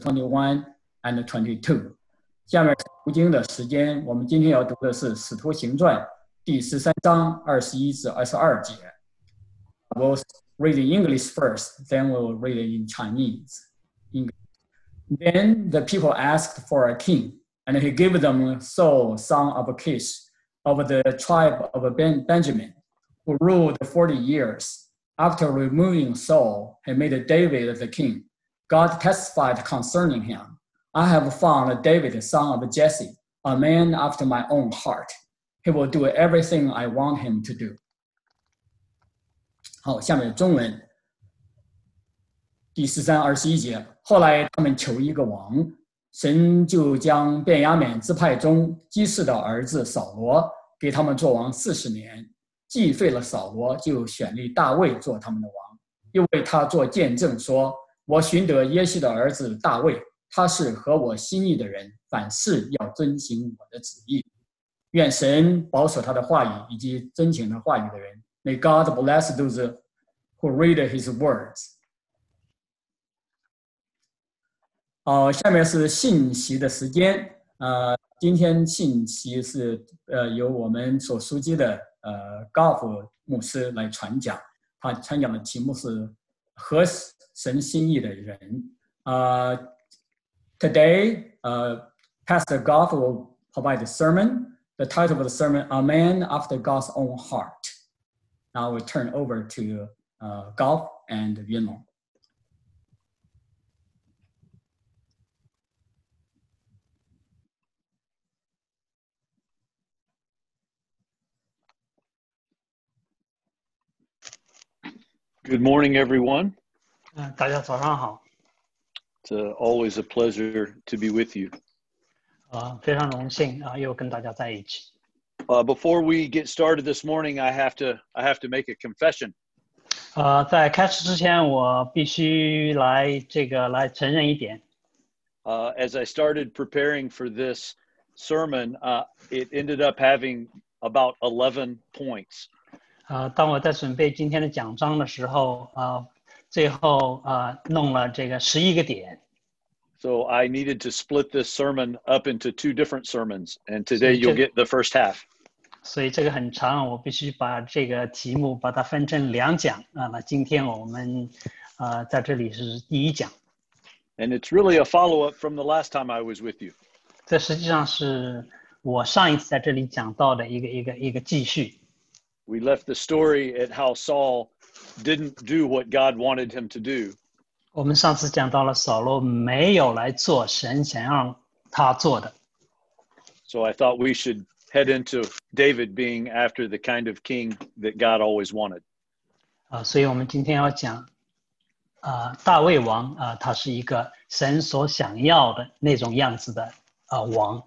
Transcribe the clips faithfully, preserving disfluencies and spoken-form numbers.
twenty-one and twenty-two。下面是读经的时间，我们今天要读的是《使徒行传》第十三章二十一至二十二节。We'll read in English first, then we'll read it in Chinese. Then the people asked for a king, and he gave them Saul, son of Kish, of the tribe of Ben- Benjamin, who ruled forty years. After removing Saul, he made David the king. God testified concerning him, I have found David, son of Jesse, a man after my own heart. He will do everything I want him to do. 好，下面中文。第十三二十一节，后来他们求一个王，神就将便雅悯支派中基士的儿子扫罗给他们做王四十年，既废了扫罗，就选立大卫做他们的王，又为他做见证说，我寻得耶西的儿子大卫，他是合我心意的人，凡事要遵行我的旨意。愿神保守他的话语以及遵行他话语的人。May God bless those who read His words. 好，下面是信息的时间。呃，今天信息是呃由我们所熟悉的呃高尔夫牧师来传讲。他传讲的题目是合神心意的人。呃 Today, uh, Pastor Goff will provide the sermon. The title of the sermon, A Man After God's Own Heart. Now we turn over to uh, Goff and Yuanlong. Good morning, everyone. 嗯，大家早上好。 It's uh, always a pleasure to be with you. 啊，非常荣幸啊，又跟大家在一起。 Uh, before we get started this morning, I have to I have to make a confession. 呃，在开始之前，我必须来这个来承认一点。 Uh, as I started preparing for this sermon, uh, it ended up having about eleven points. 呃，当我在准备今天的讲章的时候，啊，最后啊弄了这个十一个点。 So I needed to split this sermon up into two different sermons, and today you'll get the first half. 所以这个很长，我必须把这个题目把它分成两讲啊。那今天我们呃在这里是第一讲。 And it's really a follow-up from the last time I was with you. 这实际上是我上一次在这里讲到的一个一个一个继续。 We left the story at how Saul didn't do what God wanted him to do. 我们上次讲到了扫罗没有来做神想让他做的。 So I thought we should head into David being after the kind of king that God always wanted. 啊，所以我们今天要讲啊，大卫王啊，他是一个神所想要的那种样子的啊王。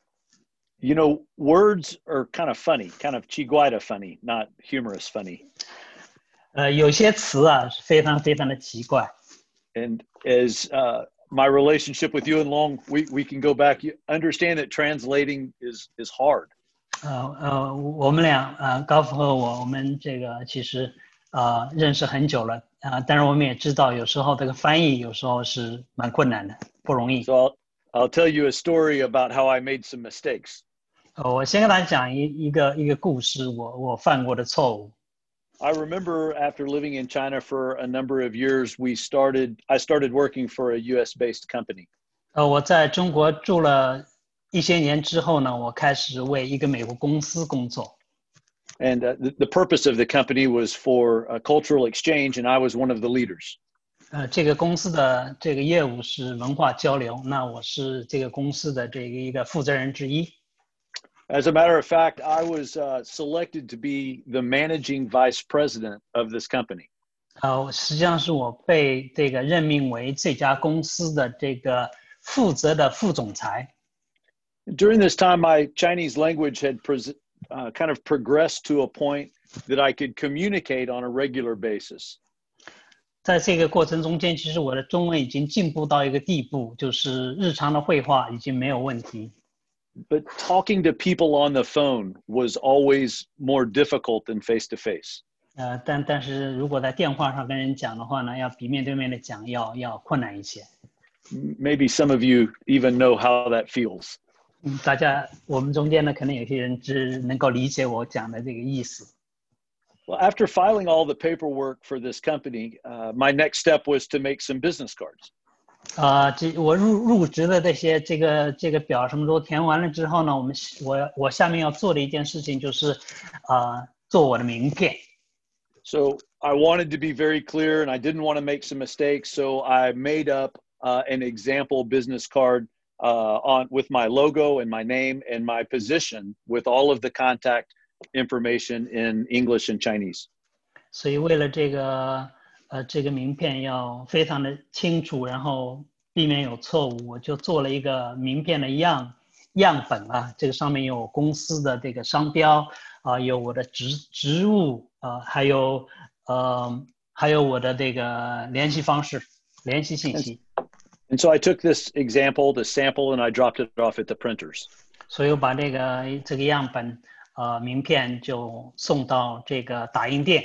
You know, words are kind of funny, kind of chiguaita funny, not humorous funny. 呃，有些词啊是非常非常的奇怪。 And as uh, my relationship with you and Long, we, we can go back. You understand that translating is is hard. 呃呃，我们俩呃，高福和我，我们这个其实啊、呃、认识很久了啊、呃，但是我们也知道，有时候这个翻译有时候是蛮困难的，不容易。 So I'll, I'll tell you a story about how I made some mistakes. 呃，我先跟大家讲一一个一个故事，我我犯过的错误。 I remember after living in China for a number of years, we started, I started working for a U S based company. 呃，我在中国住了一些年之后呢，我开始为一个美国公司工作。 And uh, the, the purpose of the company was for a cultural exchange, and I was one of the leaders. 呃，这个公司的这个业务是文化交流，那我是这个公司的这个一个负责人之一。 As a matter of fact, I was uh, selected to be the managing vice president of this company. 呃，实际上是我被这个任命为这家公司的这个负责的副总裁。 During this time, my Chinese language had pres- uh, kind of progressed to a point that I could communicate on a regular basis. 在这个过程中间，其实我的中文已经进步到一个地步，就是日常的绘画已经没有问题。 But talking to people on the phone was always more difficult than face-to-face. 呃，但但是如果在电话上跟人讲的话呢，要比面对面的讲要要困难一些。 Maybe some of you even know how that feels. 嗯，大家我们中间呢，可能有些人只能够理解我讲的这个意思。 Well, after filing all the paperwork for this company, uh, my next step was to make some business cards. 啊、呃，这我入入职的这些这个这个表什么都填完了之后呢，我们我我下面要做的一件事情就是，啊、呃，做我的名片。 So I wanted to be very clear, and I didn't want to make some mistakes. So I made up uh, an example business card uh, on with my logo and my name and my position, with all of the contact information in English and Chinese. 所以为了这个呃这个名片要非常的清楚，然后避免有错误，我就做了一个名片的样样本啊，这个上面有公司的这个商标啊、呃，有我的职职务啊、呃，还有呃还有我的这个联系方式、联系信息。 And so I took this example, the sample, and I dropped it off at the printers. 所以我把这个这个样本呃名片就送到这个打印店。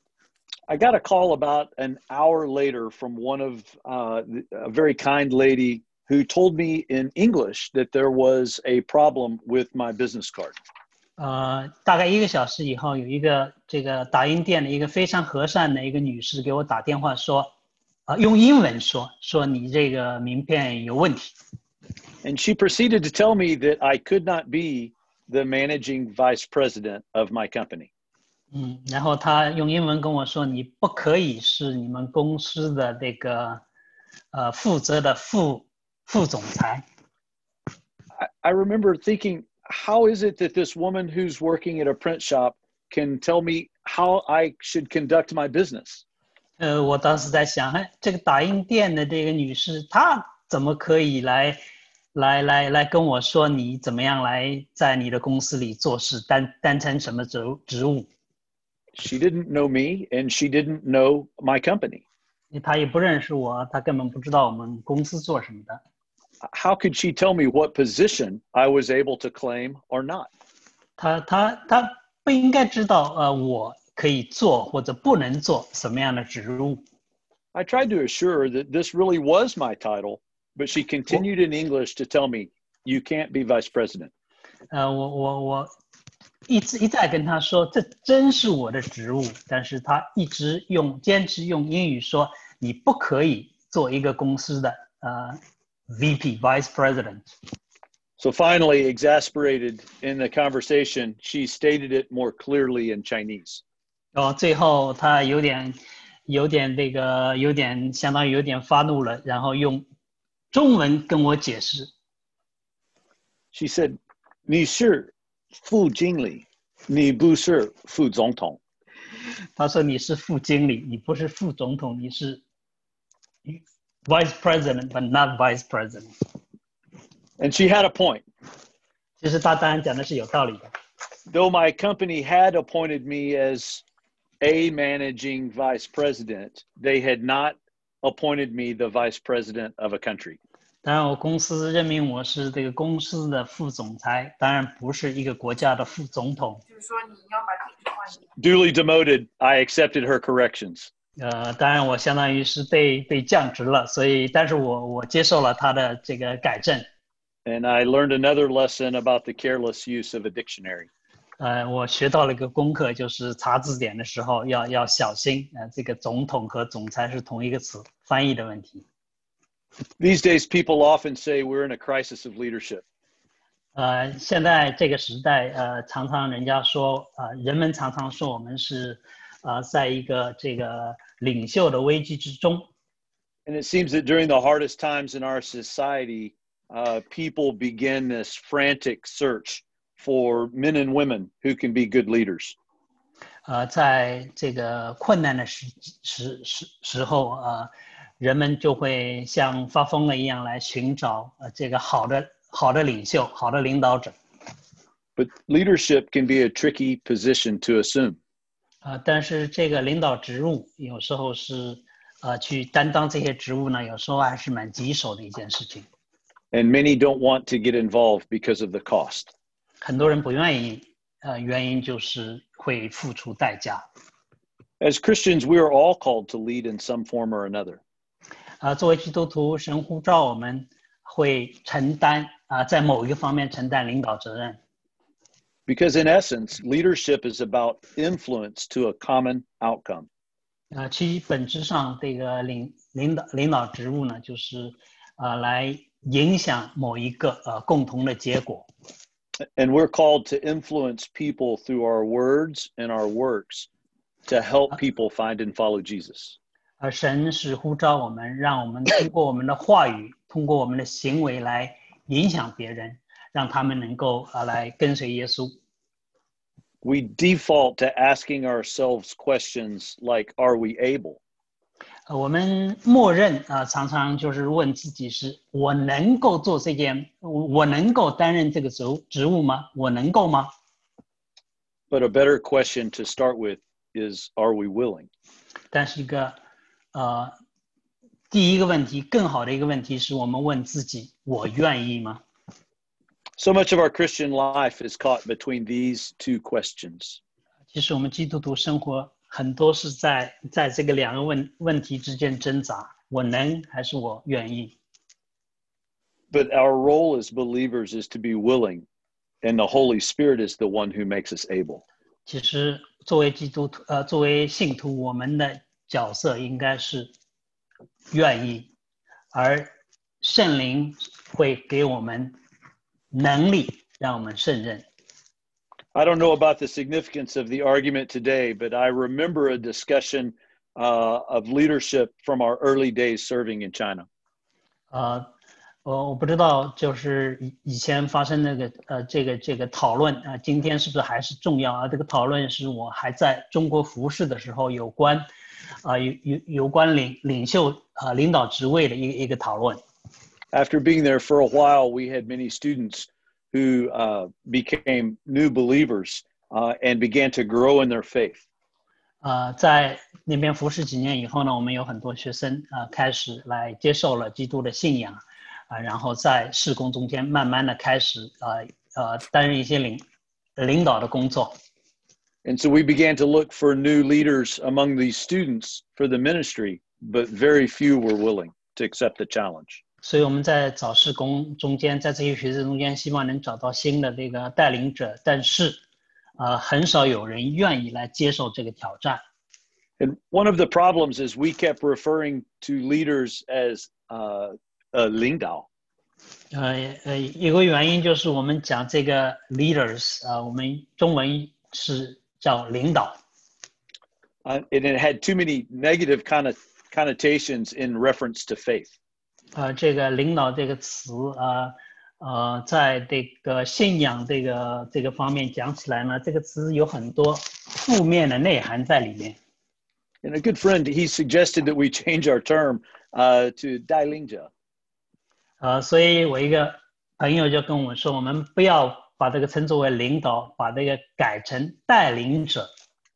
I got a call about an hour later from one of uh, a very kind lady who told me in English that there was a problem with my business card. 呃，大概一个小时以后，有一个这个打印店的一个非常和善的一个女士给我打电话说，啊、呃，用英文说说你这个名片有问题。 And she proceeded to tell me that I could not be the managing vice president of my company. 嗯，然后他用英文跟我说，你不可以是你们公司的这个呃负责的副副总裁。 I, I remember thinking, how is it that this woman who's working at a print shop can tell me how I should conduct my business? 呃，我当时在想，哎，这个打印店的这个女士，她怎么可以来来来来跟我说你怎么样来在你的公司里做事，担担成什么职职务？ She didn't know me, and she didn't know my company. 她也不认识我，她根本不知道我们公司做什么的。 How could she tell me what position I was able to claim or not? 她她她不应该知道，呃，我可以做或者不能做什么样的职务。 I tried to assure her that this really was my title, but she continued in English to tell me, "You can't be vice president." 呃，我我我一直一再跟她说，这真是我的职务，但是她一直用坚持用英语说，你不可以做一个公司的呃 V P Vice President。 So finally, exasperated in the conversation, she stated it more clearly in Chinese. 然后最后她有点有点这个有点相当于有点发怒了，然后用中文跟我解释。 She said, 你是副经理，你不是副总统。 她说你是副经理，你不是副总统，你是 Vice President but not Vice President。 And she had a point. 其实她当然讲的是有道理的。 Though my company had appointed me as a managing vice president, they had not appointed me the vice president of a country. 当然我公司任命我是这个公司的副总裁，当然不是一个国家的副总统。 就是说你要把体制换一。 Duly demoted, I accepted her corrections. 呃，当然我相当于是被被降职了，所以但是我我接受了他的这个改正。 And I learned another lesson about the careless use of a dictionary. 呃，我学到了一个功课，就是查字典的时候要要小心。呃，这个总统和总裁是同一个词，翻译的问题。 These days, people often say we're in a crisis of leadership. 呃，现在这个时代，呃，常常人家说，呃，人们常常说我们是，呃，在一个这个领袖的危机之中。 And it seems that during the hardest times in our society, uh, people begin this frantic search for men and women who can be good leaders. 呃，在这个困难的时时时时候，呃，人们就会像发疯了一样来寻找呃这个好的好的领袖、好的领导者。 But leadership can be a tricky position to assume. 呃，但是这个领导职务有时候是呃去担当这些职务呢，有时候还是蛮棘手的一件事情。 And many don't want to get involved because of the cost. 很多人不愿意，呃，原因就是会付出代价。 As Christians, we are all called to lead in some form or another. 啊、呃，作为基督徒，神呼召我们会承担啊、呃，在某一个方面承担领导责任。 Because in essence, leadership is about influence to a common outcome. 呃，其本质上，这个领领导领导职务呢，就是呃来影响某一个呃共同的结果。 And we're called to influence people through our words and our works to help people find and follow Jesus. 而神是呼召我们，让我们通过我们的话语，通过我们的行为来影响别人，让他们能够呃来跟随耶稣。 We default to asking ourselves questions like, "Are we able?" 呃我们默认啊、呃，常常就是问自己是：我能够做这件，我能够担任这个职务职务吗？我能够吗？ But a better question to start with is, "Are we willing?" 但是一个呃，第一个问题，更好的一个问题是我们问自己：我愿意吗？ So much of our Christian life is caught between these two questions. 其实我们基督徒生活很多是在在这个两个问问题之间挣扎：我能还是我愿意？ But our role as believers is to be willing, and the Holy Spirit is the one who makes us able. 其实作为基督徒，呃，作为信徒，我们的角色应该是愿意，而圣灵会给我们能力，让我们胜任。 I don't know about the significance of the argument today, but I remember a discussion uh, of leadership from our early days serving in China. 呃，我我不知道，就是以以前发生那个呃这个这个讨论啊、呃，今天是不是还是重要啊？这个讨论是我还在中国服侍的时候，有关啊、呃、有有有关领领袖啊、呃、领导职位的一个一个讨论。 After being there for a while, we had many students who uh, became new believers uh, and began to grow in their faith. 呃，在那边服侍几年以后呢，我们有很多学生啊、呃、开始来接受了基督的信仰啊、呃，然后在事工中间慢慢的开始呃呃担任一些领领导的工作。 And so we began to look for new leaders among these students for the ministry, but very few were willing to accept the challenge. 所以我们在找事工中间，在这些学生中间，希望能找到新的这个带领者，但是，呃，很少有人愿意来接受这个挑战。 And one of the problems is we kept referring to leaders as uh, uh, 领导。 呃呃，一个原因就是我们讲这个 leaders 啊、呃，我们中文是叫领导。 Uh, and it had too many negative kind of connotations in reference to faith. 呃，这个领导这个词啊，呃，在这个信仰这个这个方面讲起来呢，这个词有很多负面的内涵在里面。 And a good friend, he suggested that we change our term uh, to 带领者。 呃，所以我一个朋友就跟我说，我们不要把这个称作为领导，把这个改成带领者。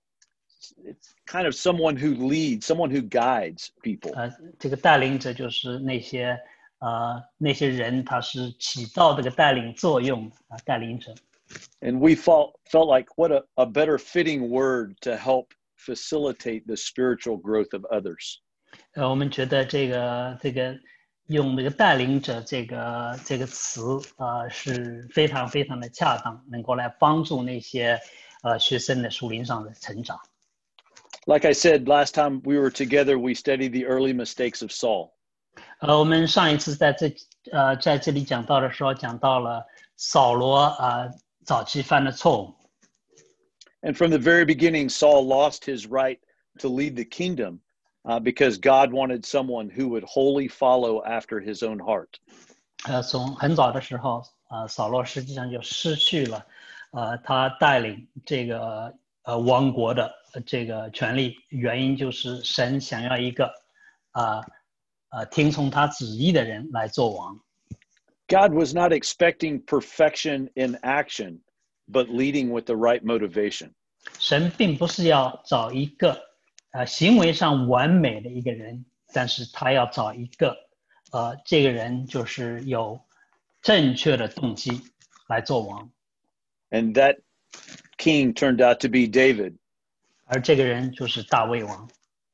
It's kind of someone who leads, someone who guides people. 呃，这个带领者就是那些呃那些人，他是起到这个带领作用啊、呃，带领者。 And we felt felt like what a, a better fitting word to help facilitate the spiritual growth of others. 呃，我们觉得这个这个用这个带领者这个这个词啊、呃、是非常非常的恰当，能够来帮助那些呃学生的属灵上的成长。 Like I said, last time we were together, we studied the early mistakes of Saul. 呃，我们上一次在这呃在这里讲到的时候，讲到了扫罗啊、呃、早期犯的错误。 And from the very beginning, Saul lost his right to lead the kingdom uh, because God wanted someone who would wholly follow after his own heart. 呃，从很早的时候，呃，扫罗实际上就失去了呃他带领这个呃王国的这个权利，原因就是神想要一个啊 呃, 呃听从他旨意的人来做王。 God was not expecting perfection in action, but leading with the right motivation. 神并不是要找一个呃行为上完美的一个人，但是他要找一个呃这个人就是有正确的动机来做王。 And that king turned out to be David. 而这个人就是大卫王。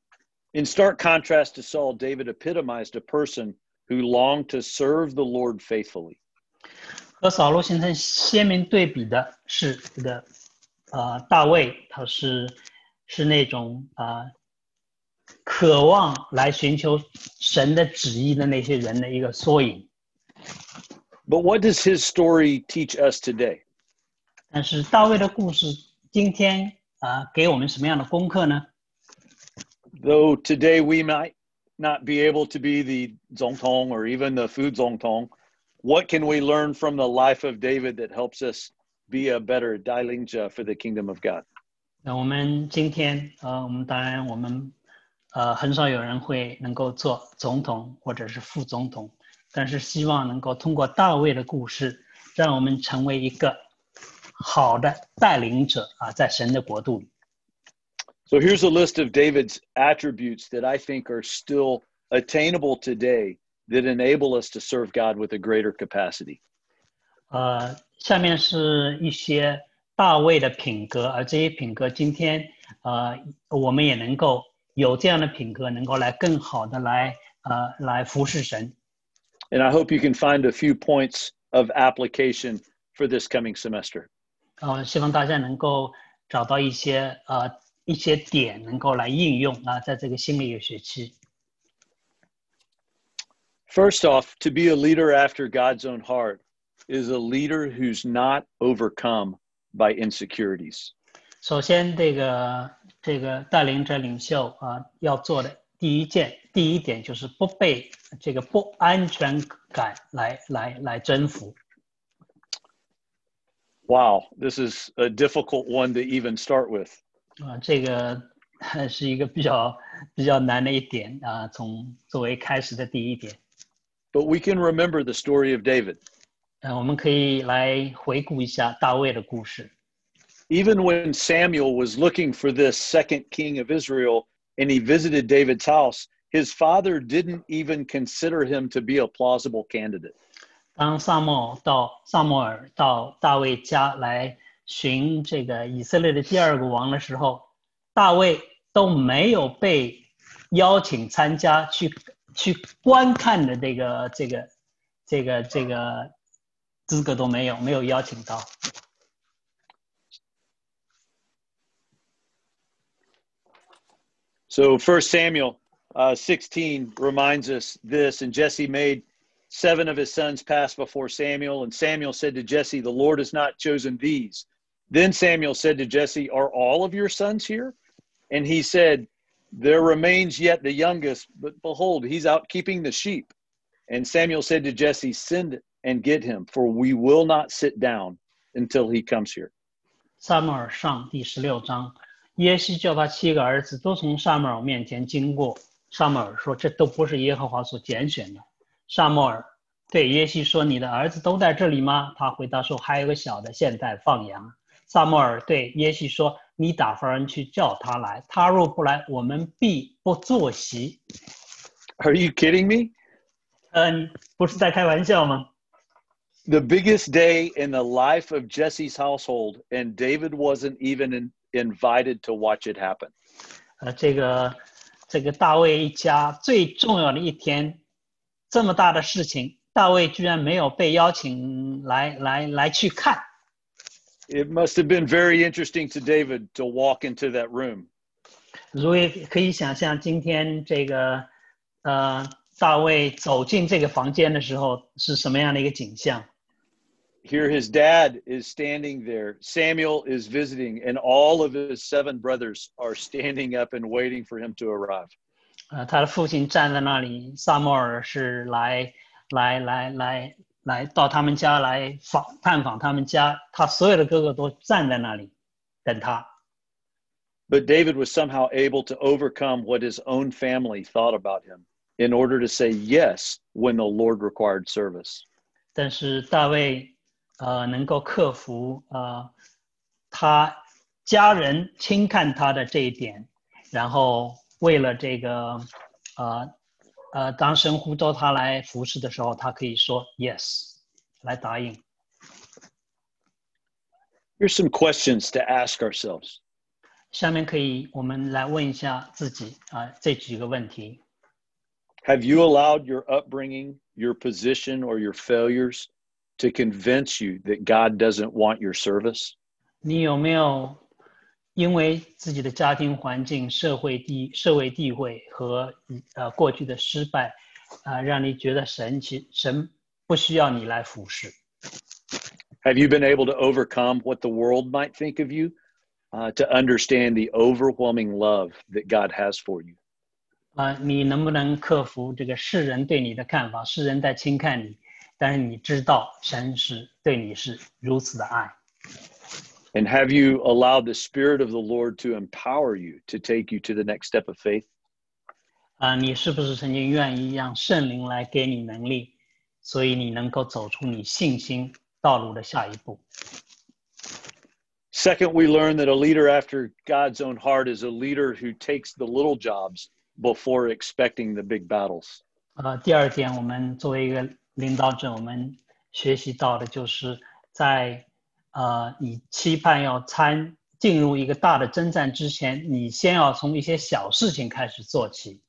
In stark contrast to Saul, David epitomized a person who longed to serve the Lord faithfully. 和扫罗形成鲜明对比的是这个呃大卫，他是是那种啊、呃、渴望来寻求神的旨意的那些人的一个缩影。 But what does his story teach us today? 但是大卫的故事今天啊、呃、给我们什么样的功课呢？ Though today we might not be able to be the 总统 or even the 副总统, what can we learn from the life of David that helps us be a better 带领者 for the kingdom of God? 那我们今天呃，我们当然我们呃很少有人会能够做总统或者是副总统，但是希望能够通过大卫的故事，让我们成为一个好的带领者啊，在神的国度里。 So here's a list of David's attributes that I think are still attainable today that enable us to serve God with a greater capacity. 呃，下面是一些大卫的品格，而这些品格今天呃我们也能够有这样的品格，能够来更好的来呃来服侍神。 And I hope you can find a few points of application for this coming semester. 呃，希望大家能够找到一些呃一些点，能够来应用啊，在这个新的一个学期。 First off, to be a leader after God's own heart is a leader who's not overcome by insecurities. 首先，这个这个带领者领袖啊，要做的第一件第一点就是不被这个不安全感来来来征服。 Wow, this is a difficult one to even start with. 啊，这个是一个比较比较难的一点啊，从作为开始的第一点。 But we can remember the story of David. 呃，我们可以来回顾一下大卫的故事。 Even when Samuel was looking for this second king of Israel and he visited David's house, his father didn't even consider him to be a plausible candidate. 当撒母耳到撒母耳到大卫家来寻这个以色列的第二个王的时候，大卫都没有被邀请参加去去观看的这个这个这个这个资格都没有，没有邀请到。 So First Samuel uh, sixteen reminds us this, and Jesse made seven of his sons pass before Samuel, and Samuel said to Jesse, "The Lord has not chosen these." Then Samuel said to Jesse, "Are all of your sons here?" And he said, "There remains yet the youngest, but behold, he's out keeping the sheep." And Samuel said to Jesse, "Send and get him, for we will not sit down until he comes here." 撒母耳上第十六章，耶西叫他七个儿子都从撒母耳面前经过。撒母耳说：“这都不是耶和华所拣选的。”撒母耳对耶西说：“你的儿子都在这里吗？”他回答说：“还有个小的，现在放羊。”撒母耳对耶西说：“你打发人去叫他来，他若不来，我们必不坐席。” Are you kidding me? 嗯，不是在开玩笑吗？ The biggest day in the life of Jesse's household, and David wasn't even in, invited to watch it happen. 呃，这个这个大卫一家最重要的一天，这么大的事情，大卫居然没有被邀请来来来去看。 It must have been very interesting to David to walk into that room. 如果可以想象，今天这个呃大卫走进这个房间的时候是什么样的一个景象？ Here his dad is standing there. Samuel is visiting, and all of his seven brothers are standing up and waiting for him to arrive. 呃，他的父亲站在那里，撒母耳是来来来来来到他们家来访探访他们家，他所有的哥哥都站在那里等他。 But David was somehow able to overcome what his own family thought about him in order to say yes when the Lord required service. 但是大卫呃能够克服呃他家人轻看他的这一点，然后为了这个呃呃当神呼召他来服侍的时候，他可以说 yes 来答应。 Here's some questions to ask ourselves. 下面可以我们来问一下自己啊、呃、这几个问题。 Have you allowed your upbringing, your position, or your failures to convince you that God doesn't want your service? 你有没有因为自己的家庭环境、社会地、社会地位和呃过去的失败，啊、呃，让你觉得神其神不需要你来服侍？ Have you been able to overcome what the world might think of you uh, to understand the overwhelming love that God has for you? 啊、呃，你能不能克服这个世人对你的看法？世人在轻看你，但是你知道神是对你是如此的爱。 And have you allowed the Spirit of the Lord to empower you to take you to the next step of faith? 啊、呃，你是不是曾经愿意让圣灵来给你能力，所以你能够走出你信心道路的下一步？ Second, we learn that a leader after God's own heart is a leader who takes the little jobs before expecting the big battles. 呃，第二点，我们作为一个领导者，我们学习到的就是在呃，你期盼要参进入一个大的征战之前，你先要从一些小事情开始做起。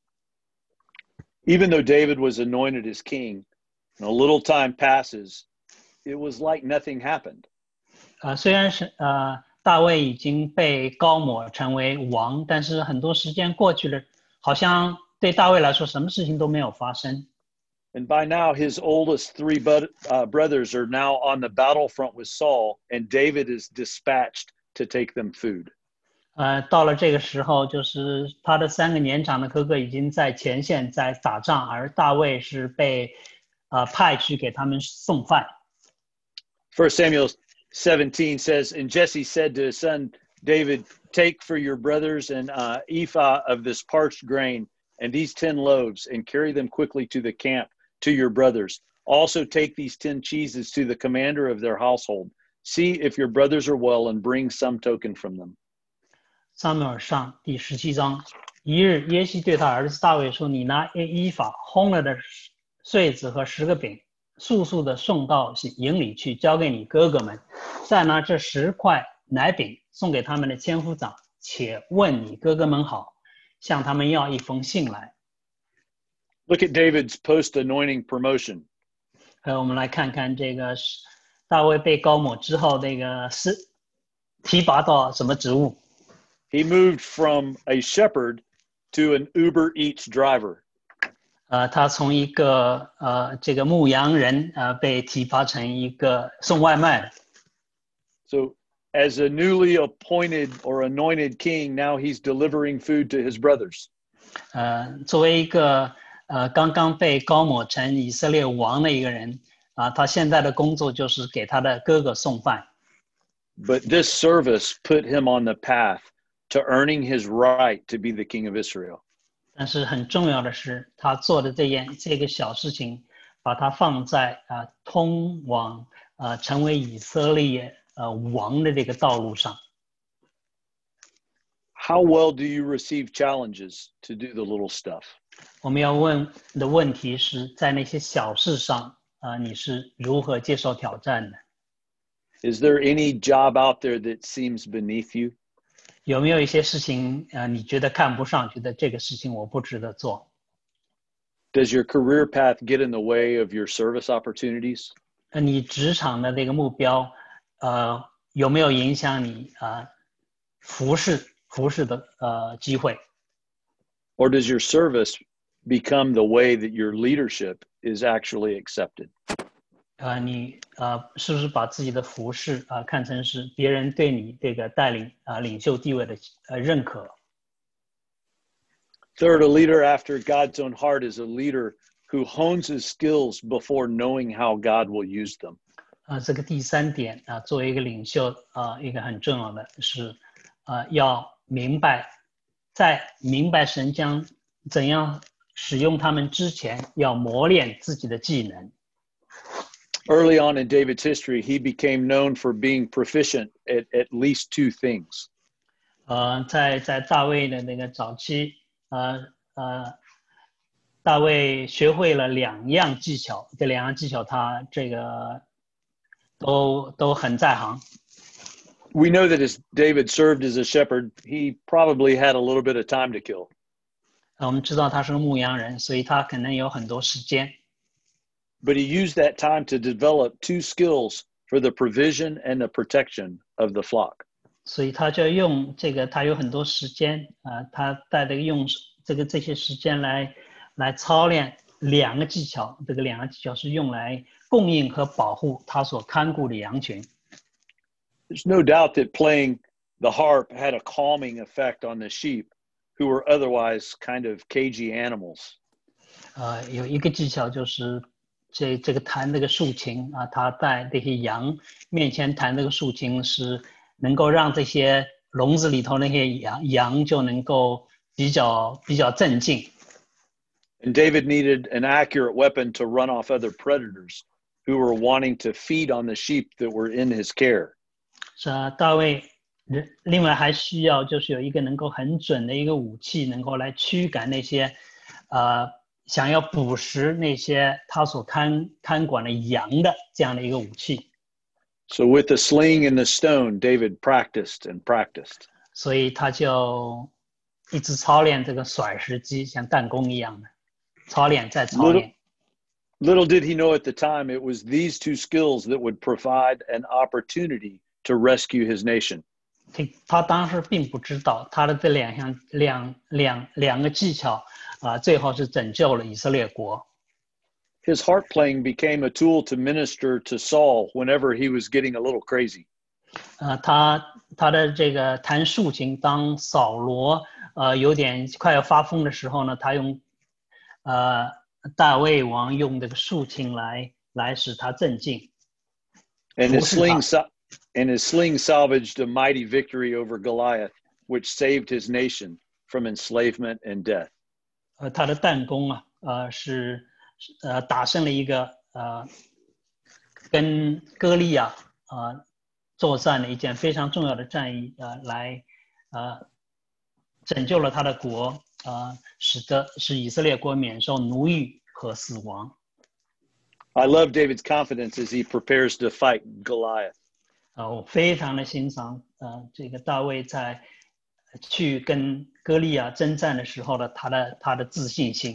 Even though David was anointed as king, and a little time passes, it was like nothing happened. 呃，虽然是呃大卫已经被高抹成为王，但是很多时间过去了，好像对大卫来说，什么事情都没有发生。 And by now, his oldest three but, uh, brothers are now on the battlefront with Saul, and David is dispatched to take them food. 呃，到了这个时候，就是他的三个年长的哥哥已经在前线在打仗，而大卫是被呃派去给他们送饭。 First Samuel seventeen says, and Jesse said to his son David, take for your brothers an uh, ephah of this parched grain and these ten loaves, and carry them quickly to the camp to your brothers. Also take these ten cheeses to the commander of their household. See if your brothers are well, and bring some token from them. 撒母耳上第十七章，一日耶西对他儿子大卫说：“你拿依法烘了的穗子和十个饼，速速的送到营里去，交给你哥哥们。再拿这十块奶饼送给他们的千夫长，且问你哥哥们好，向他们要一封信来。” Look at David's post-anointing promotion. 呃，我们来看看这个大卫被高抹之后，那个是提拔到什么职务？ He moved from a shepherd to an Uber Eats driver. 呃，他从一个呃这个牧羊人呃被提拔成一个送外卖的。 So, as a newly appointed or anointed king, now he's delivering food to his brothers. 呃，作为一个呃刚刚被高抹成以色列王的一个人啊、呃，他现在的工作就是给他的哥哥送饭。 But this service put him on the path to earning his right to be the king of Israel. 但是很重要的是，他做的这件这个小事情，把他放在啊、呃、通往呃成为以色列呃王的这个道路上。 How well do you receive challenges to do the little stuff? 我们要问的问题是在那些小事上啊、呃，你是如何接受挑战的 Is there any job out there that seems beneath you? 有没有一些事情呃你觉得看不上，觉得这个事情我不值得做 Does your career path get in the way of your service opportunities? 呃你职场的这个目标呃有没有影响你啊、呃、服侍服侍的呃机会 Or does your service become the way that your leadership is actually accepted? 呃你呃是不是把自己的服侍啊、呃、看成是别人对你这个带领啊、呃、领袖地位的呃认可 Third, a leader after God's own heart is a leader who hones his skills before knowing how God will use them. 啊、呃，这个第三点啊、呃，作为一个领袖啊、呃，一个很重要的是啊、呃，要明白，在明白神将怎样使用他们之前，要磨练自己的技能。 Early on in David's history, he became known for being proficient at at least two things. 呃，在在大卫的那个早期，呃呃，大卫学会了两样技巧，这两样技巧他这个都都很在行。 We know that as David served as a shepherd, he probably had a little bit of time to kill. 呃我们知道他是个牧羊人，所以他可能有很多时间。 But he used that time to develop two skills for the provision and the protection of the flock. 所以他就用这个，他有很多时间啊、呃，他带这个用这个这些时间来来操练两个技巧，这个两个技巧是用来供应和保护他所看顾的羊群。 There's no doubt that playing the harp had a calming effect on the sheep, who were otherwise kind of cagey animals. 呃，有一个技巧就是这这个弹这个竖琴啊，他在这些羊面前弹这个竖琴是能够让这些笼子里头那些羊羊就能够比较比较镇静。 And David needed an accurate weapon to run off other predators who were wanting to feed on the sheep that were in his care. 是啊，大卫另外还需要就是有一个能够很准的一个武器，能够来驱赶那些呃想要捕食那些他所看看管的羊的这样的一个武器。 So with the sling and the stone, David practiced and practiced. 所以他就一直操练这个甩石机，像弹弓一样的操练再操练。 Little, little did he know at the time it was these two skills that would provide an opportunity to rescue his nation. 他当时并不知道他的这两项两两两个技巧啊、呃，最后是拯救了以色列国。 His harp playing became a tool to minister to Saul whenever he was getting a little crazy. 呃，他他的这个弹竖琴，当扫罗呃有点快要发疯的时候呢，他用呃大卫王用这个竖琴来来使他镇静。 And his sling and his sling salvaged a mighty victory over Goliath, which saved his nation from enslavement and death. 呃，他的弹弓啊，呃是呃打胜了一个呃跟歌利亚呃作战的一件非常重要的战役，呃来呃拯救了他的国，呃使得使以色列国免受奴役和死亡。 I love David's confidence as he prepares to fight Goliath. 呃，我非常的欣赏呃这个大卫在去跟歌利亚征战的时候的他的他的自信心。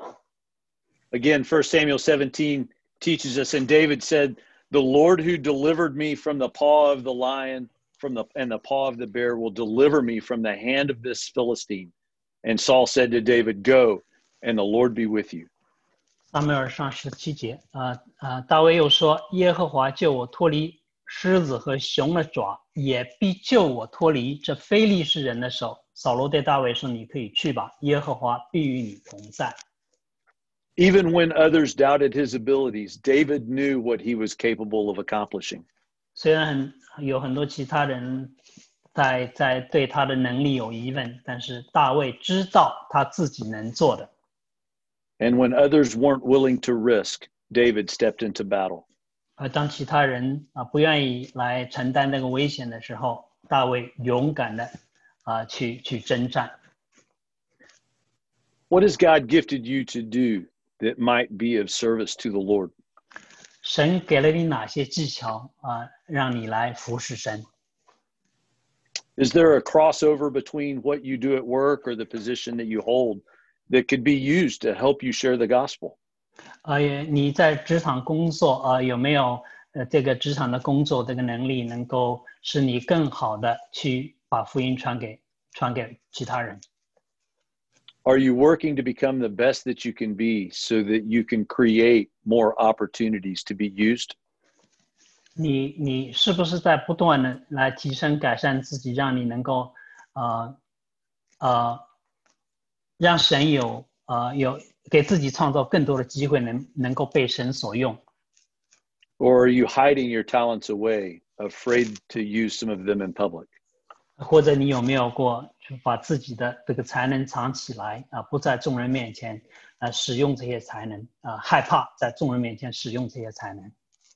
Again, First Samuel seventeen teaches us, and David said, "The Lord who delivered me from the paw of the lion, from the and the paw of the bear, will deliver me from the hand of this Philistine." And Saul said to David, "Go, and the Lord be with you." 撒母耳上十七节，啊、呃、啊，大卫又说：“耶和华救我脱离狮子和熊的爪，也必救我脱离这非利士人的手。”扫罗对大卫说：“你可以去吧，耶和华必与你同在。” Even when others doubted his abilities, David knew what he was capable of accomplishing. 虽然很有很多其他人在在对他的能力有疑问，但是大卫知道他自己能做的。 And when others weren't willing to risk, David stepped into battle. 而当其他人啊不愿意来承担那个危险的时候，大卫勇敢的啊去去征战。 What has God gifted you to do that might be of service to the Lord? 神给了你哪些技巧啊，让你来服侍神？ Is there a crossover between what you do at work or the position that you hold that could be used to help you share the gospel? 呃，你在职场工作呃有没有呃这个职场的工作这个能力，能够使你更好的去把福音传给传给其他人？ Are you working to become the best that you can be so that you can create more opportunities to be used? 你你是不是在不断的来提升改善自己，让你能够呃呃让神有呃有给自己创造更多的机会能，能能够被神所用？ Or are you hiding your talents away, afraid to use some of them in public? 或者你有没有过把自己的这个才能藏起来啊、呃，不在众人面前呃使用这些才能啊、呃，害怕在众人面前使用这些才能？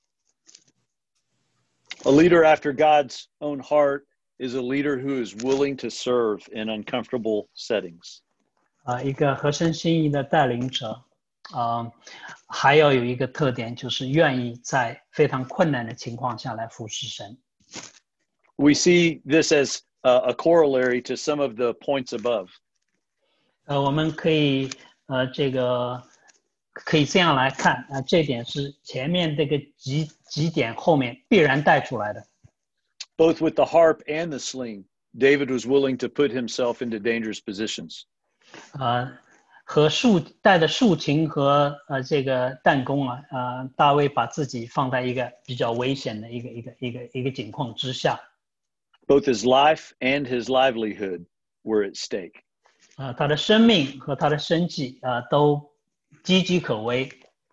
A leader after God's own heart is a leader who is willing to serve in uncomfortable settings. 啊、呃，一个合神心意的带领者，啊、呃，还要有一个特点，就是愿意在非常困难的情况下来服侍神。 We see this as a, a corollary to some of the points above. 呃，我们可以呃这个可以这样来看啊、呃，这点是前面这个几几点后面必然带出来的。 Both with the harp and the sling, David was willing to put himself into dangerous positions. 呃，和竖带的竖琴和呃这个弹弓啊，呃，大卫把自己放在一个比较危险的一个一个一个一个境况之下。 Both his life and his livelihood were at stake. 啊、呃，他的生命和他的生计啊、呃、都岌岌可危。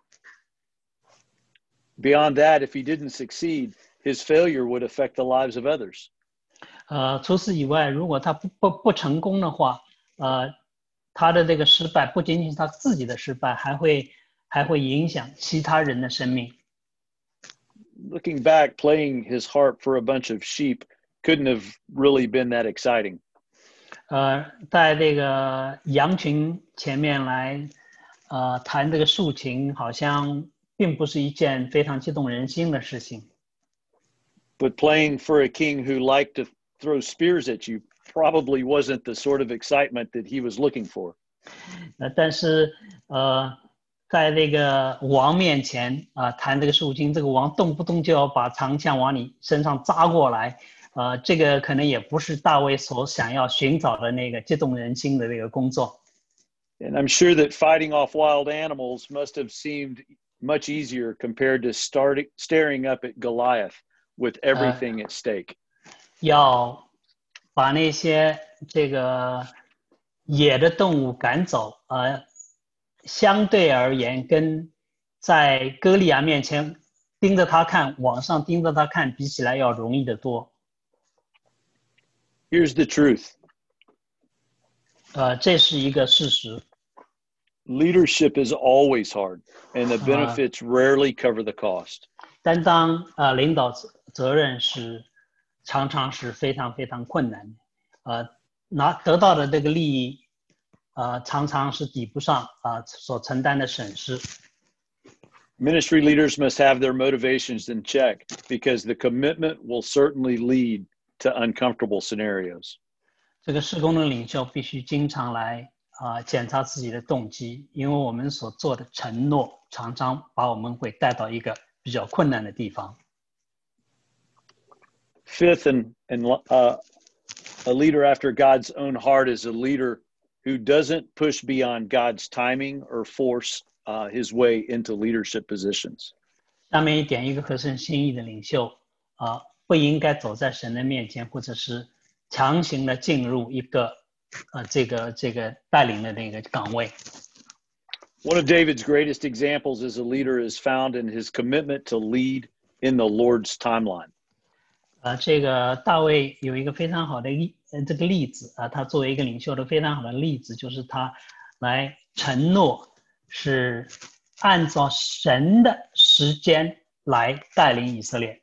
Beyond that, if he didn't succeed, his failure would affect the lives of others. 呃，除此以外，如果他不不不成功的话，呃，他的这个失败不仅仅是他自己的失败，还会还会影响其他人的生命。 Looking back, playing his harp for a bunch of sheep couldn't have really been that exciting. 呃，在这个羊群前面来，呃，弹这个竖琴，好像并不是一件非常激动人心的事情。 But playing for a king who liked to throw spears at you probably wasn't the sort of excitement that he was looking for. 呃，但是呃，在这个王面前啊、呃，弹这个竖琴，这个王动不动就要把长枪往你身上扎过来，呃，这个可能也不是大卫所想要寻找的那个激动人心的这个工作。 And I'm sure that fighting off wild animals must have seemed much easier compared to starting staring up at Goliath with everything at stake. 要把那些这个野的动物赶走，呃，相对而言，跟在歌利亚面前盯着他看，往上盯着他看，比起来要容易得多。 Here's the truth. 呃，这是一个事实。 Leadership is always hard, and the benefits rarely cover the cost. 担当呃领导责任是常常是非常非常困难的，呃，拿得到的这个利益，呃，常常是抵不上啊、呃、所承担的损失。 Ministry leaders must have their motivations in check because the commitment will certainly lead to uncomfortable scenarios. 这个事工的领袖必须经常来啊、呃、检查自己的动机，因为我们所做的承诺常常把我们会带到一个比较困难的地方。 Fifth, and, and uh, a leader after God's own heart is a leader who doesn't push beyond God's timing or force uh, his way into leadership positions. 下面一点，一个合神心意的领袖啊、呃，不应该走在神的面前，或者是强行的进入一个呃这个这个带领的那个岗位。 One of David's greatest examples as a leader is found in his commitment to lead in the Lord's timeline. 呃，这个大卫有一个非常好的例，呃，这个例子啊、呃，他作为一个领袖的非常好的例子，就是他来承诺是按照神的时间来带领以色列。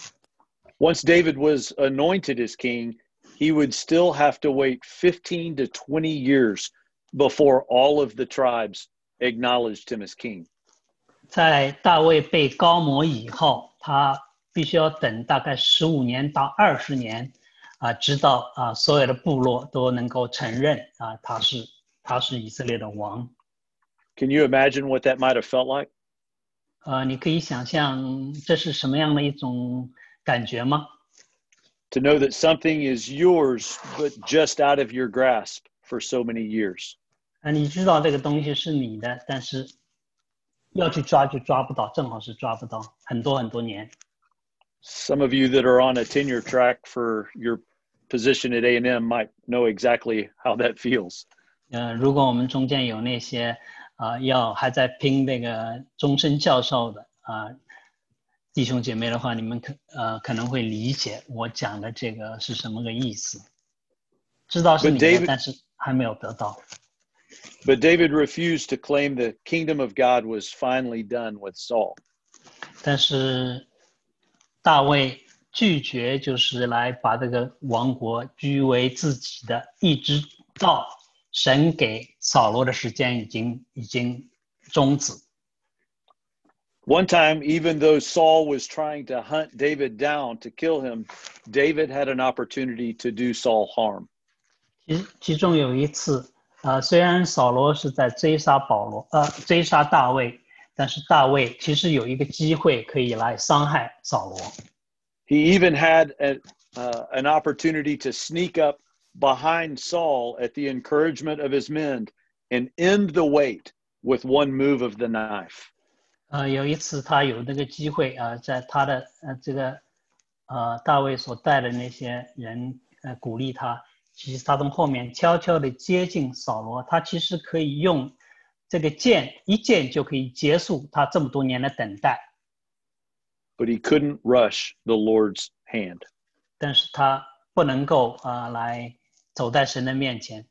Once David was anointed as king, he would still have to wait fifteen to twenty years before all of the tribes acknowledged him as king. 在大卫被膏抹以后，他必须要等大概十五年到二十年，啊、呃，直到啊、呃、所有的部落都能够承认啊、呃、他是他是以色列的王。 Can you imagine what that might have felt like? 呃，你可以想象这是什么样的一种感觉吗？ To know that something is yours, but just out of your grasp for so many years. 啊，你知道这个东西是你的，但是要去抓就抓不到，正好是抓不到，很多很多年。 Some of you that are on a tenure track for your position at A and M might know exactly how that feels. 呃，如果我们中间有那些啊、呃、要还在拼那个终身教授的啊、呃、弟兄姐妹的话，你们可呃可能会理解我讲的这个是什么个意思。知道是你的， David, 但是还没有得到。 But David refused to claim the kingdom of God was finally done with Saul. 但是大卫拒绝，就是来把这个王国据为自己的，一直到神给扫罗的时间已经已经终止。 One time, even though Saul was trying to hunt David down to kill him, David had an opportunity to do Saul harm. 其其中有一次，呃，虽然扫罗是在追杀保罗，呃，追杀大卫，但是大卫其实有一个机会可以来伤害扫罗。 He even had a, uh, an opportunity to sneak up behind Saul at the encouragement of his men and end the wait with one move of the knife. 呃，有一次他有那个机会啊、呃，在他的呃这个呃大卫所带的那些人呃鼓励他，其实他从后面悄悄地接近扫罗，他其实可以用这个剑一剑就可以结束他这么多年的等待。 But he couldn't rush the Lord's hand. 但是他不能够啊、呃、来走在神的面前。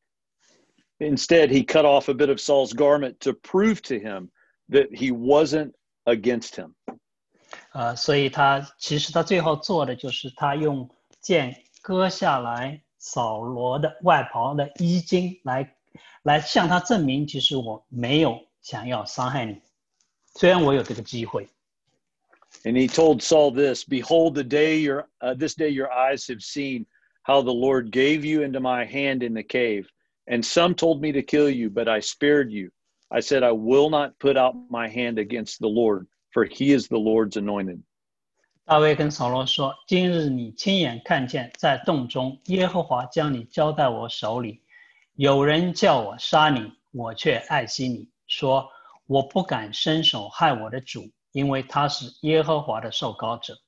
Instead, he cut off a bit of Saul's garment to prove to him that he wasn't against him. 呃，所以他其实他最后做的就是他用剑割下来扫罗的外袍的衣襟，来来向他证明，其实我没有想要伤害你，虽然我有这个机会。 And he told Saul this, behold, the day your, uh, this day your eyes have seen how the Lord gave you into my hand in the cave. And some told me to kill you, but I spared you. I said, I will not put out my hand against the Lord, for he is the Lord's anointed. 大卫跟扫罗说，今日你亲眼看见在洞中耶和华将你交在我手里，有人叫我杀你，我却爱惜你，说我不敢伸手害我的主，因为他是耶和华的受膏者。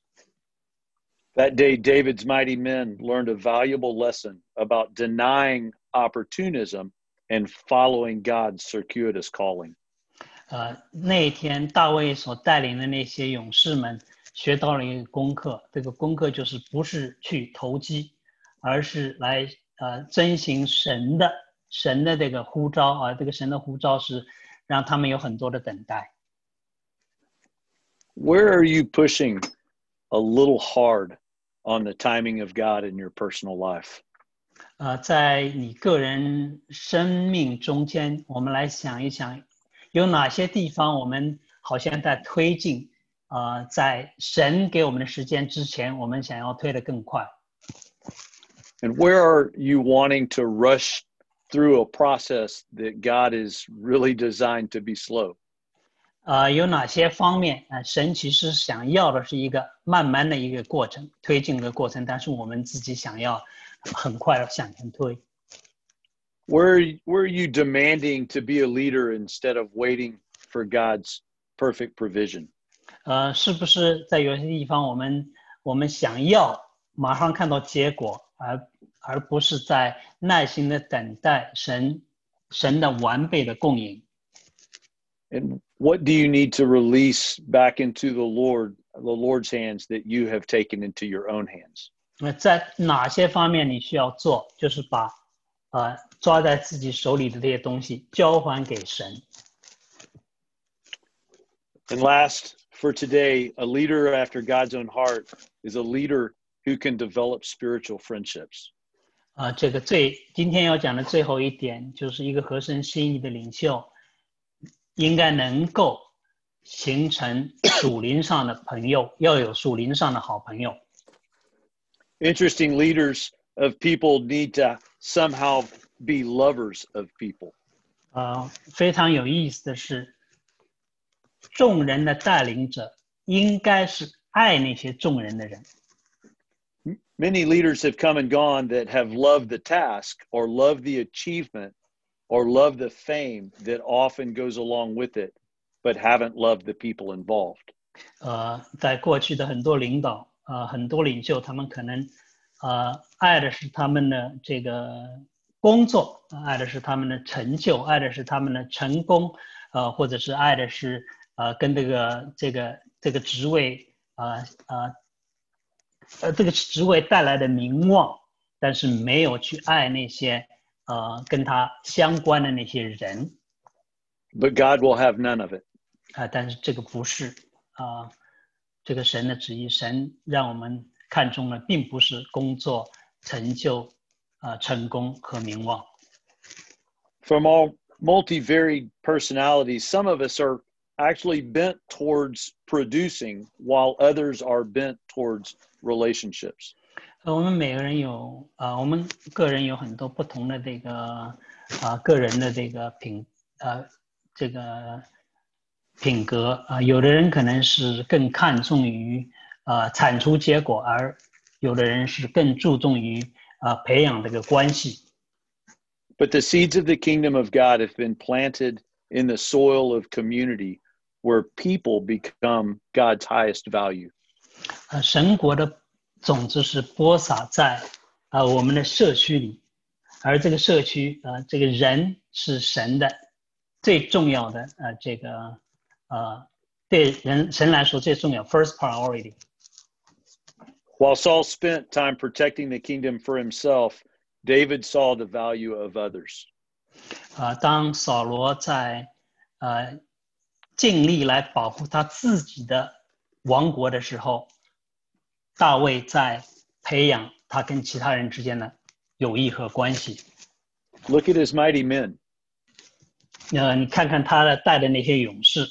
That day, David's mighty men learned a valuable lesson about denying opportunism and following God's circuitous calling. 呃，那一天大卫所带领的那些勇士们学到了一个功课，这个功课就是不是去投机，而是来呃遵行神的神的这个呼召啊、呃，这个神的呼召是让他们有很多的等待。 Where are you pushing a little hard on the timing of God in your personal life? 呃，在你个人生命中间，我们来想一想，有哪些地方我们好像在推进，呃，在神给我们的时间之前，我们想要推得更快。 And where are you wanting to rush through a process that God is really designed to be slow? 呃，有哪些方面，呃，神其实想要的是一个慢慢的一个过程，推进的过程，但是我们自己想要很快的向前推。 Where, where are you demanding to be a leader instead of waiting for God's perfect provision? 呃，是不是在有些地方我们我们想要马上看到结果，而而不是在耐心的等待神神的完备的供应？ And what do you need to release back into the Lord, the Lord's hands that you have taken into your own hands? 那在哪些方面你需要做，就是把呃抓在自己手里的这些东西交还给神。 And last, for today, a leader after God's own heart is a leader who can develop spiritual friendships. 啊、呃，这个最今天要讲的最后一点，就是一个合神心意的领袖，应该能够形成属灵上的朋友，要有属灵上的好朋友。 Interesting leaders of people need to somehow be lovers of people. 呃，非常有意思的是，众人的带领者应该是爱那些众人的人。 Many leaders have come and gone that have loved the task or loved the achievement or loved the fame that often goes along with it, but haven't loved the people involved. 呃，在过去的很多领导，呃，很多领袖，他们可能，呃，爱的是他们的这个工作，爱的是他们的成就，爱的是他们的成功，呃，或者是爱的是呃跟这个这个这个职位，呃呃呃这个职位带来的名望，但是没有去爱那些呃跟他相关的那些人。 But God will have none of it. 啊、呃，但是这个不是啊、呃，这个神的旨意，神让我们看中的并不是工作、成就、呃成功和名望。 From all multi-varied personalities, some of us are actually bent towards producing, while others are bent towards relationships. 呃，我们每个人有啊、呃，我们个人有很多不同的这个啊、呃、个人的这个品呃这个品格啊、呃，有的人可能是更看重于呃产出结果，而有的人是更注重于啊、呃、培养这个关系。 But the seeds of the kingdom of God have been planted in the soil of community, where people become God's highest value. 呃，神国的种子是播撒在啊、呃、我们的社区里，而这个社区啊、呃、这个人是神的最重要的呃这个呃对人神来说最重要 first priority。 While Saul spent time protecting the kingdom for himself, David saw the value of others. 啊、呃，当扫罗在呃尽力来保护他自己的王国的时候，大卫在培养他跟其他人之间的友谊和关系。 Look at his mighty men. 呃，你看看他的带的那些勇士，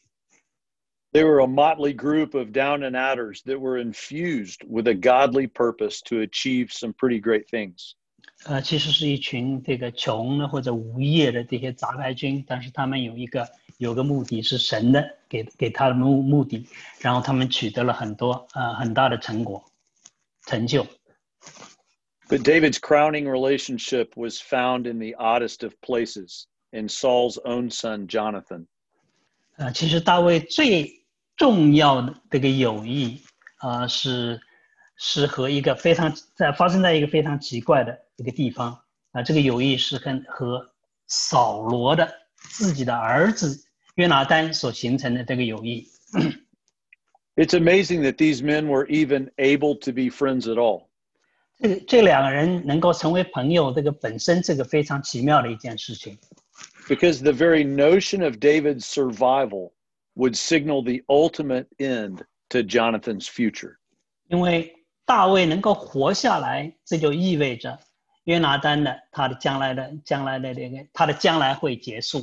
They were a motley group of down and outers that were infused with a godly purpose to achieve some pretty great things. 呃，其实是一群这个穷的或者无业的这些杂牌军，但是他们有一个有个目的是神的给给他的目目的，然后他们取得了很多呃很大的成果成就。 But David's crowning relationship was found in the oddest of places, in Saul's own son, Jonathan. 呃，其实大卫最重要的这个友谊啊、呃，是是和一个非常在发生在一个非常奇怪的一个地方啊、呃，这个友谊是跟和扫罗的自己的儿子约拿单所形成的这个友谊。 It's amazing that these men were even able to be friends at all. 这个这两个人能够成为朋友，这个本身是个非常奇妙的一件事情。 Because the very notion of David's survival would signal the ultimate end to Jonathan's future. 因为大卫能够活下来，这就意味着约拿单的他的将来的将来的这个他的将来会结束。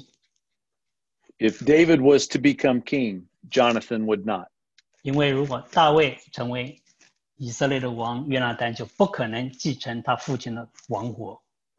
If David was to become king, Jonathan would not. 因为如果大卫成为以色列的王，约拿单就不可能继承他父亲的王国。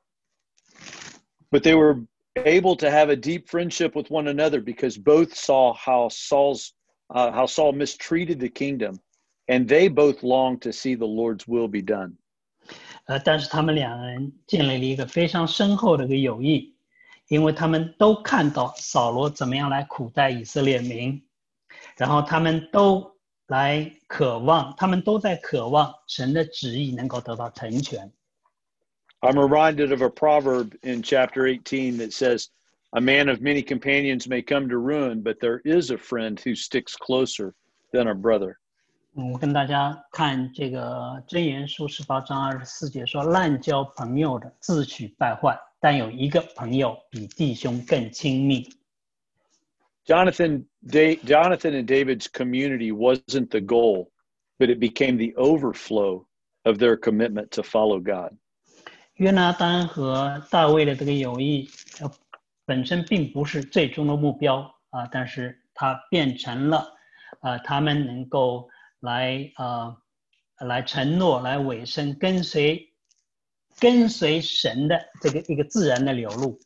But they were able to have a deep friendship with one another because both saw how Saul's uh, how Saul mistreated the kingdom, and they both longed to see the Lord's will be done. 呃，但是他们两个人建立了一个非常深厚的一个友谊，因为他们都看到扫罗怎么样来苦待以色列民，然后他们都来渴望，他们都在渴望神的旨意能够得到成全。 I'm reminded of a proverb in chapter eighteen that says, "A man of many companions may come to ruin, but there is a friend who sticks closer than a brother." 我跟大家看这个箴言书十八章二十四节说，滥交朋友的自取败坏，但有一个朋友比弟兄更亲密。 Jonathan, da- Jonathan and David's community wasn't the goal, but it became the overflow of their commitment to follow God. 约拿单和大卫的这个友谊，呃，本身并不是最终的目标啊、呃，但是它变成了，呃，他们能够来呃来承诺、来委身、跟随跟随神的这个一个自然的流露。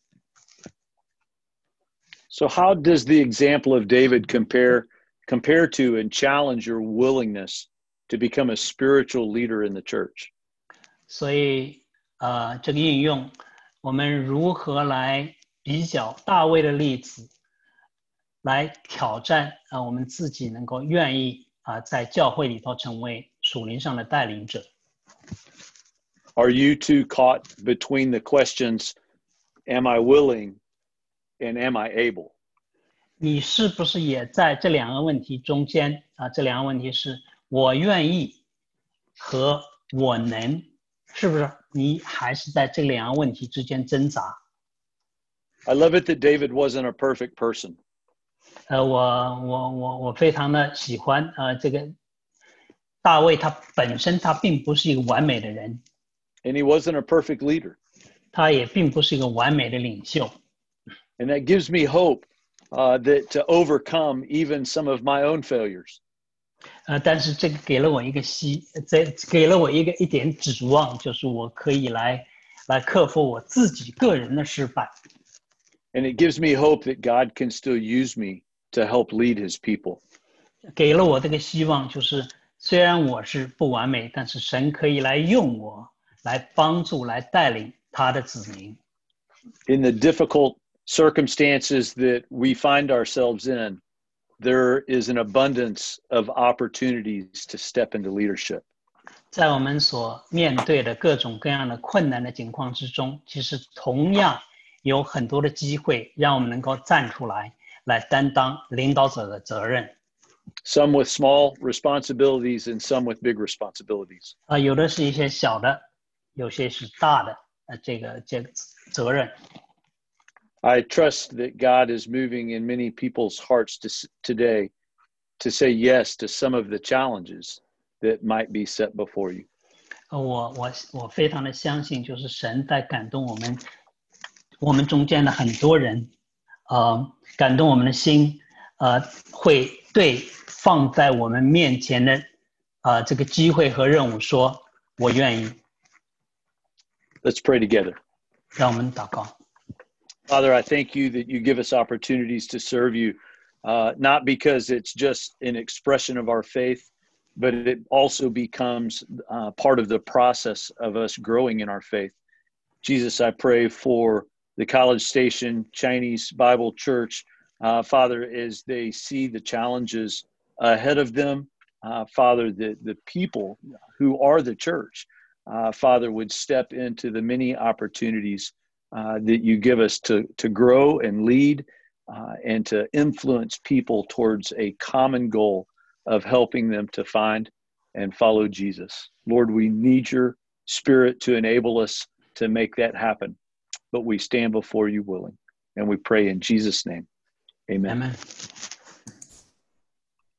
So how does the example of David compare compare to and challenge your willingness to become a spiritual leader in the church? 所以呃，这个应用我们如何来比较大卫的例子，来挑战啊、呃，我们自己能够愿意啊、呃，在教会里头成为属灵上的带领者。 Are you too caught between the questions, am I willing and am I able? 你是不是也在这两个问题中间啊？这两个问题是我愿意和我能，是不是？你还是在这两个问题之间挣扎。 I love it that David wasn't a perfect person. 呃，我我我我非常的喜欢呃这个大卫，他本身他并不是一个完美的人， And he wasn't a perfect leader. 他也并不是一个完美的领袖。 And that gives me hope uh, that to overcome even some of my own failures. 呃，但是这个给了我一个希，这给了我一个一点指望，就是我可以来来克服我自己个人的失败。 And it gives me hope that God can still use me to help lead his people. 给了我这个希望，就是虽然我是不完美，但是神可以来用我，来帮助、来带领他的子民。 In the difficult circumstances that we find ourselves in, there is an abundance of opportunities to step into leadership. 在我们所面对的各种各样的困难的情况之中，其实同样有很多的机会，让我们能够站出来，来担当领导者的责任。 Some with small responsibilities and some with big responsibilities. 啊、有的是一些小的，有些是大的，呃，这个这个责任。 I trust that God is moving in many people's hearts to, today to say yes to some of the challenges that might be set before you. 呃我我我非常的相信，就是神在感动我们，我们中间的很多人，呃，感动我们的心，呃，会对放在我们面前的，呃，这个机会和任务说，我愿意。 Let's pray together. 让我们祷告。 Father, I thank you that you give us opportunities to serve you, uh, not because it's just an expression of our faith, but it also becomes uh, part of the process of us growing in our faith. Jesus, I pray for the College Station Chinese Bible Church, uh, Father, as they see the challenges ahead of them, uh, Father, the, the people who are the church, uh, Father, would step into the many opportunities uh, that you give us to, to grow and lead uh, and to influence people towards a common goal of helping them to find and follow Jesus. Lord, we need your Spirit to enable us to make that happen, but we stand before you willing, and we pray in Jesus' name. Amen. Amen.